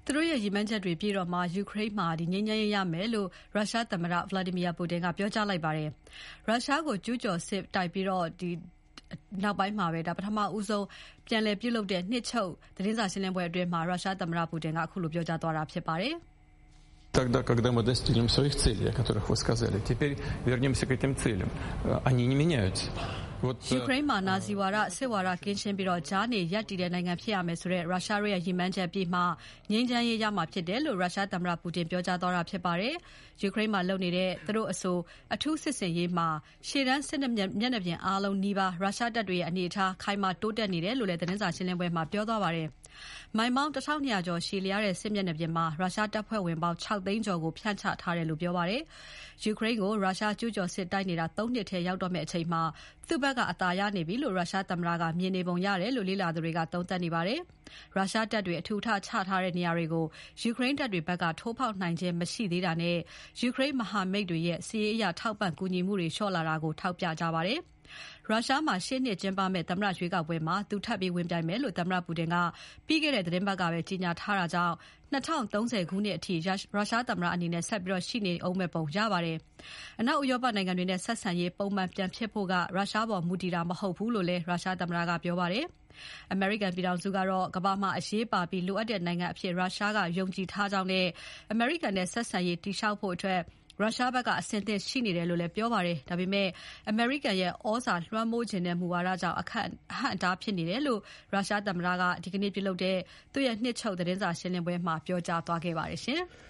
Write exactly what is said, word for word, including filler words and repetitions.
သူတို့ရဲ့ရည်မှန်းချက်တွေပြည့်တော့မှယူကရိန်းမှာငြိမ်းချမ်းရေးရမယ်လို့ရုရှားသမ္မတ Vladimir Putin ကပြောကြားလိုက်ပါတယ်။ရုရှားကိုကျူးကျော်စစ်တိုက်ပြီးတော့ဒီနောက်ပိုင်းမှာပဲဒါပထမဦးဆုံးပြန်လည်ပြုလုပ်တဲ့နှစ်ချုပ်သတင်းစာရှင်းလင်းပွဲအတွင်းမှာရုရှားသမ္မတပူတင်ကအခုလိုပြောကြားသွားတာဖြစ်ပါတယ်။ Тогда, когда мы достигнем своих целей, о которых вы сказали, теперь вернемся к этим целям. Они не меняются. ယူကရိန်းမှာနာဇီဝါဒစစ်ဝါဒကင်းရှင်းပြီးတော့ဂျားနေရပ်တည်တဲ့နိုင်ငံဖြစ်ရမယ်ဆိုတဲ့ရုရှားရဲ့ရည်မှန်းချက်ပြီးမှငြိမ်းချမ်းရေးရမှာဖြစ်တယ်လို့ရုရှားသမ္မတပူတင်ပြောကြားသွားတာဖြစ်ပါတယ်။ယူကရိန်းမှာလုပ်နေတဲ့သူတို့အဆိုအထူးစစ်စင်ရေးမှာရှေ့တန်းစစ်မျက်နှာပြင်အားလုံးနီးပါးရုရှားတပ်တွေရဲ့အနေအထားခိုင်မာတိုးတက်နေတယ်လို့လည်းသတင်းစာရှင်းလင်းပွဲမှာပြောသွားပါတယ်။မိုင်ပေါင်းတစ်ထောင်နှစ်ရာကျော်ရှည်လျားတဲ့စစ်မျက်နှာပြင်မှာရုရှားတပ်ဖွဲ့ဝင်ပေါင်းခြောက်သိန်းကျော်ကိုဖြန့်ချထားတယ်လို့ပြောပါတယ်။ယူကရိန်းကိုရုရှားကျူးကျော်စစ်တိုက်နေတာသုံးနှစ်ထဲရောက်တော့မယ့်အချိန်မှာသူ့ဘက်ကအသာရနေပြီလို့ရုရှားသမ္မတကမြင်နေပုံရတယ်လို့လေ့လာသူတွေကသုံးသပ်နေပါတယ်။ရုရှားတပ်တွေအထူထချထားတဲ့နေရာတွေကိုယူကရိန်းတပ်တွေဘက်ကထိုးဖောက်နိုင်ခြင်းမရှိသေးတာနဲ့ယူကရိန်းမဟာမိတ်တွေရဲ့စစ်ရေးအရထောက်ပံ့ကူညီမှုတွေလျှော့လာတာကိုထောက်ပြကြပါတယ်။ရုရှားမှာရှေ့နှစ်ကျင်းပမယ့်သမ္မတရွေးကောက်ပွဲမှာသူထပ်ပြီးဝင်ပြိုင်မယ်လို့သမ္မတပူတင်ကပြီးခဲ့တဲ့သတင်းပတ်ကပဲကြေညာထားတာကြောင့်၂၀၃၀ခုနှစ်အထိရုရှားသမ္မတအနေနဲ့ဆက်ပြီးရှိနေအောင်မဲ့ပုံရပါတယ်။အနောက်ဥရောပနိုင်ငံတွေနဲ့ဆက်ဆံရေးပုံမှန်ပြန်ဖြစ်ဖို့ကရုရှားပေါ်မူတည်တာမဟုတ်ဘူးလို့လည်းရုရှားသမ္မတကပြောပါတယ်။အမေရိကန်ပြည်ထောင်စုကတော့ကမ္ဘာမှာအရေးပါပြီးလိုအပ်တဲ့နိုင်ငံအဖြစ်ရုရှားကယုံကြည်ထားကြောင်းနဲ့အမေရိကန်နဲ့ဆက်ဆံရေးတည်ဆောက်ဖို့အတွက်ရုရှားဘက်ကအဆင်သင့်ရှိနေတယ်လို့လည်းပြောပါတယ်။ဒါပေမဲ့အမေရိကန်ရဲ့ဩဇာလွှမ်းမိုးခြင်းတဲ့မူဝါဒကြောင့်အခက်အဟန့်အတားဖြစ်နေတယ်လို့ရုရှားသမ္မတကဒီကနေ့ပြုလုပ်တဲ့သူ့ရဲ့နှစ်ချုပ်သတင်းစာရှင်းလင်းပွဲမှာပြောကြားသွားခဲ့ပါတယ်ရှင်။